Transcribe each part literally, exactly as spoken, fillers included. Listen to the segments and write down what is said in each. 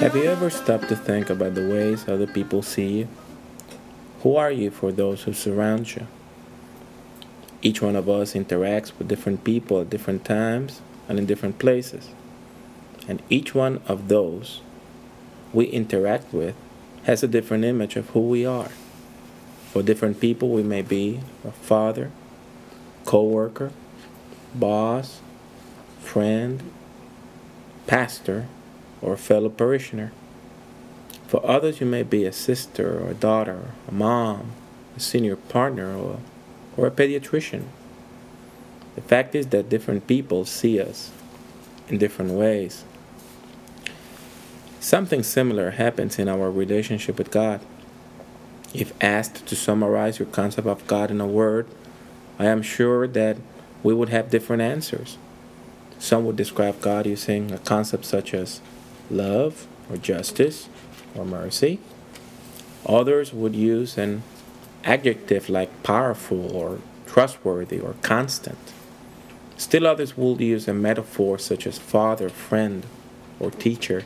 Have you ever stopped to think about the ways other people see you? Who are you for those who surround you? Each one of us interacts with different people at different times and in different places. And each one of those we interact with has a different image of who we are. For different people, we may be a father, co-worker, boss, friend, pastor, or a fellow parishioner. For others, you may be a sister or a daughter, a mom, a senior partner, or, or a pediatrician. The fact is that different people see us in different ways. Something similar happens in our relationship with God. If asked to summarize your concept of God in a word, I am sure that we would have different answers. Some would describe God using a concept such as love or justice or mercy. Others would use an adjective like powerful or trustworthy or constant. Still others will use a metaphor such as father, friend, or teacher.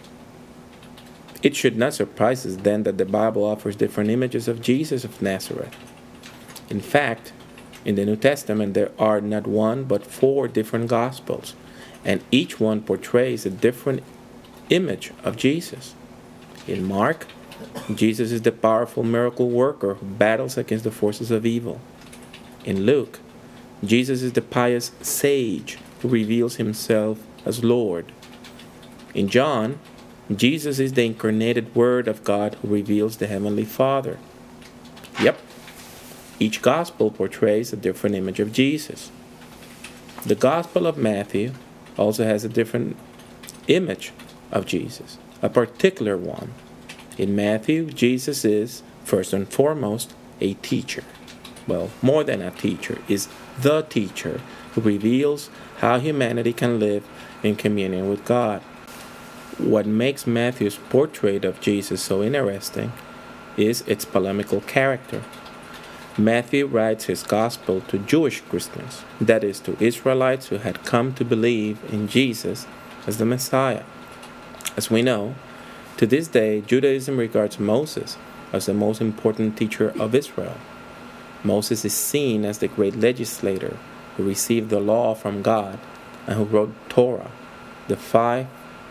It should not surprise us then that the Bible offers different images of Jesus of Nazareth. In fact, in the New Testament there are not one but four different Gospels, and each one portrays a different image of Jesus. In Mark, Jesus is the powerful miracle worker who battles against the forces of evil. In Luke, Jesus is the pious sage who reveals himself as Lord. In John, Jesus is the incarnated Word of God who reveals the Heavenly Father. Yep, each Gospel portrays a different image of Jesus. The Gospel of Matthew also has a different image of Jesus, a particular one. In Matthew, Jesus is, first and foremost, a teacher. Well, more than a teacher, is the teacher who reveals how humanity can live in communion with God. What makes Matthew's portrait of Jesus so interesting is its polemical character. Matthew writes his gospel to Jewish Christians, that is, to Israelites who had come to believe in Jesus as the Messiah. As we know, to this day, Judaism regards Moses as the most important teacher of Israel. Moses is seen as the great legislator who received the law from God and who wrote Torah, the five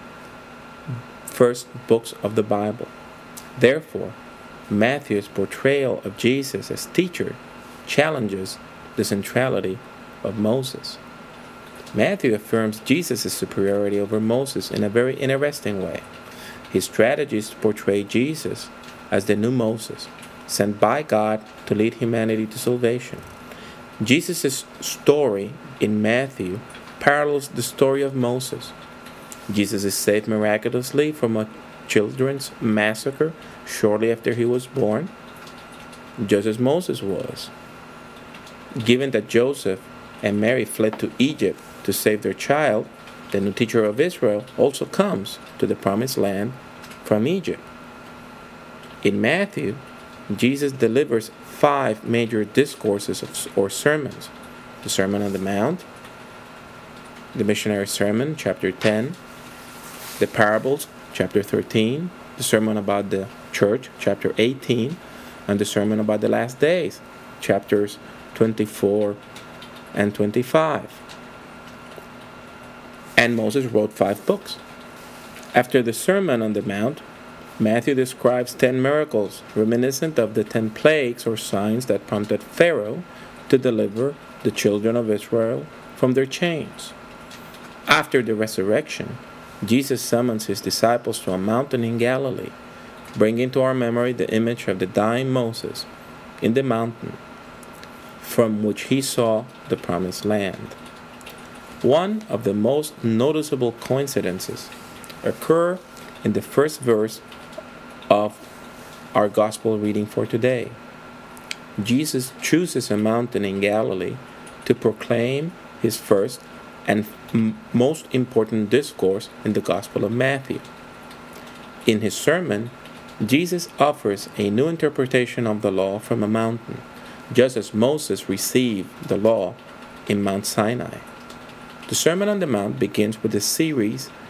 first books of the Bible. Therefore, Matthew's portrayal of Jesus as teacher challenges the centrality of Moses. Matthew affirms Jesus' superiority over Moses in a very interesting way. His strategy is to portray Jesus as the new Moses, sent by God to lead humanity to salvation. Jesus' story in Matthew parallels the story of Moses. Jesus is saved miraculously from a children's massacre shortly after he was born, just as Moses was. Given that Joseph and Mary fled to Egypt to save their child, the new teacher of Israel also comes to the promised land from Egypt. In Matthew, Jesus delivers five major discourses or sermons: the Sermon on the Mount, the Missionary Sermon, chapter ten, the Parables, chapter thirteen, the Sermon about the Church, chapter eighteen, and the Sermon about the Last Days, chapters twenty-four and twenty-five. And Moses wrote five books. After the Sermon on the Mount, Matthew describes ten miracles, reminiscent of the ten plagues or signs that prompted Pharaoh to deliver the children of Israel from their chains. After the resurrection, Jesus summons his disciples to a mountain in Galilee, bringing to our memory the image of the dying Moses in the mountain from which he saw the promised land. One of the most noticeable coincidences occur in the first verse of our gospel reading for today. Jesus chooses a mountain in Galilee to proclaim his first and m- most important discourse in the Gospel of Matthew. In his sermon, Jesus offers a new interpretation of the law from a mountain, just as Moses received the law in Mount Sinai. The Sermon on the Mount begins with a series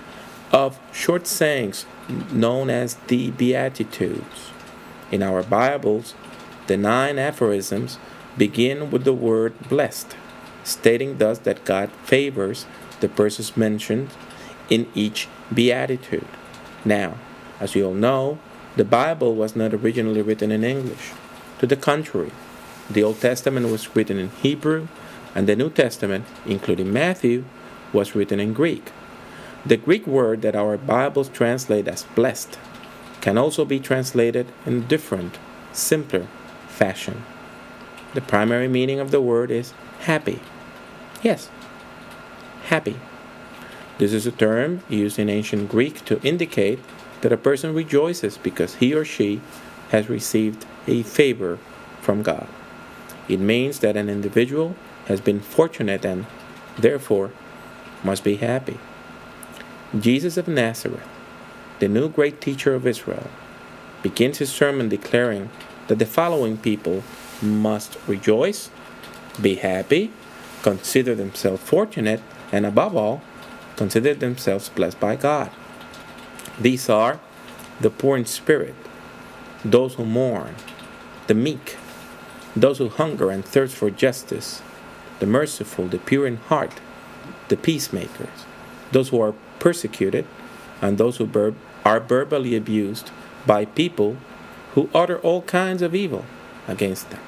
of short sayings known as the Beatitudes. In our Bibles, the nine aphorisms begin with the word blessed, stating thus that God favors the persons mentioned in each beatitude. Now, as you all know, the Bible was not originally written in English. To the contrary, the Old Testament was written in Hebrew, and the New Testament, including Matthew, was written in Greek. The Greek word that our Bibles translate as blessed can also be translated in a different, simpler fashion. The primary meaning of the word is happy. Yes, happy. This is a term used in ancient Greek to indicate that a person rejoices because he or she has received a favor from God. It means that an individual has been fortunate and, therefore, must be happy. Jesus of Nazareth, the new great teacher of Israel, begins his sermon declaring that the following people must rejoice, be happy, consider themselves fortunate, and above all, consider themselves blessed by God. These are the poor in spirit, those who mourn, the meek, those who hunger and thirst for justice, the merciful, the pure in heart, the peacemakers, those who are persecuted, and those who ver- are verbally abused by people who utter all kinds of evil against them.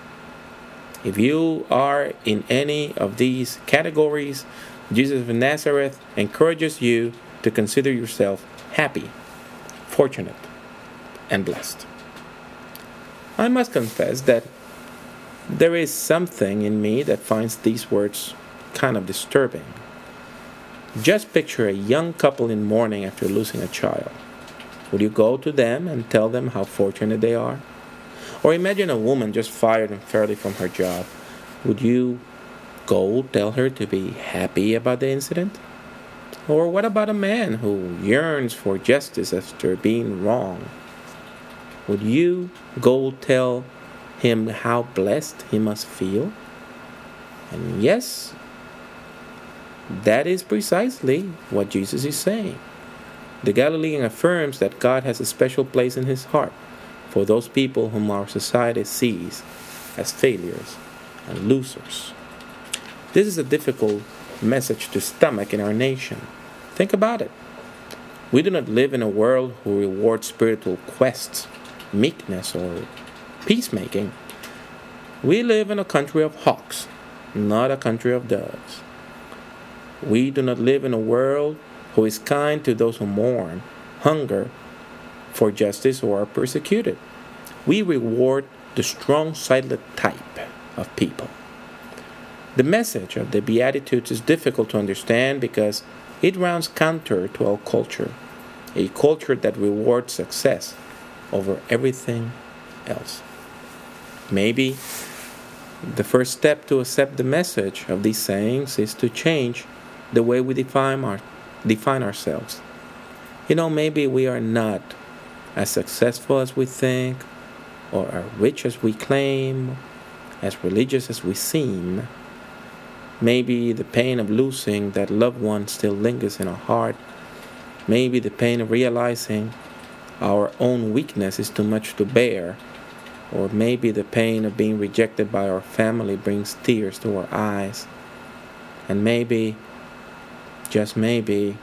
If you are in any of these categories, Jesus of Nazareth encourages you to consider yourself happy, fortunate, and blessed. I must confess that there is something in me that finds these words kind of disturbing. Just picture a young couple in mourning after losing a child. Would you go to them and tell them how fortunate they are? Or imagine a woman just fired unfairly from her job. Would you go tell her to be happy about the incident? Or what about a man who yearns for justice after being wronged? Would you go tell him how blessed he must feel? And yes, that is precisely what Jesus is saying. The Galilean affirms that God has a special place in his heart for those people whom our society sees as failures and losers. This is a difficult message to stomach in our nation. Think about it. We do not live in a world who rewards spiritual quests, meekness, or peacemaking. We live in a country of hawks, not a country of doves. We do not live in a world who is kind to those who mourn, hunger for justice, or are persecuted. We reward the strong-sided type of people. The message of the Beatitudes is difficult to understand because it runs counter to our culture, a culture that rewards success over everything else. Maybe the first step to accept the message of these sayings is to change the way we define, our, define ourselves. You know, maybe we are not as successful as we think, or as rich as we claim, as religious as we seem. Maybe the pain of losing that loved one still lingers in our heart. Maybe the pain of realizing our own weakness is too much to bear. Or maybe the pain of being rejected by our family brings tears to our eyes. And maybe, just maybe,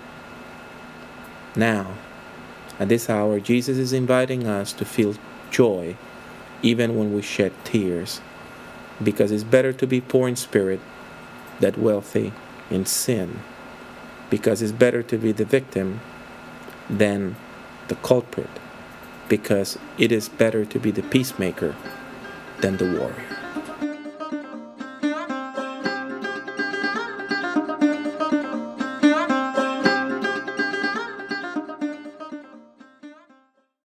now, at this hour, Jesus is inviting us to feel joy even when we shed tears. Because it's better to be poor in spirit than wealthy in sin. Because it's better to be the victim than the culprit. Because it is better to be the peacemaker than the warrior.